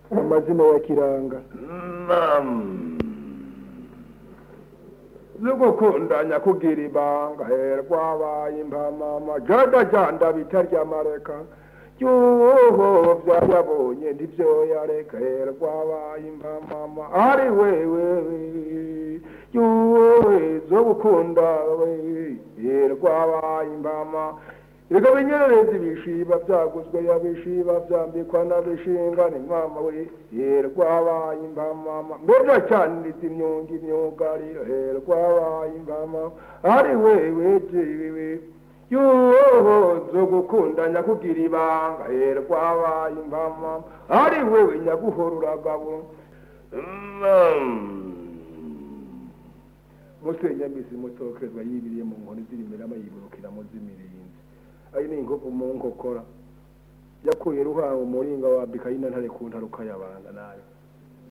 amazina ya kiranga zugukundanya kugira ibanga herwabaye impamama janda bitarya mareka yuho vyayabonye ndivyo yareka herwabaye impamama ari wewe yuwe zogukunda we herwabaye impama Ego binyerereza ibishiba byaguzwe yabishiba byambikwa n'abishinga ni mama we herwabaye impamama mbega cyane imyunga imyugariro herwabaye impamama ari wewe jiwe yuho zo gukundanya kugira ibanga herwabaye impamama ari wewe nyaguhoruragabo musenyamisi mutokezwa yibiriye mu nkoni zirimirama yiburukira mu zimirinzi ayi ni inkovu mu nkokora yakuye ruhango umuringa wa bikayina ntare ku ntaruka y'abanga nayo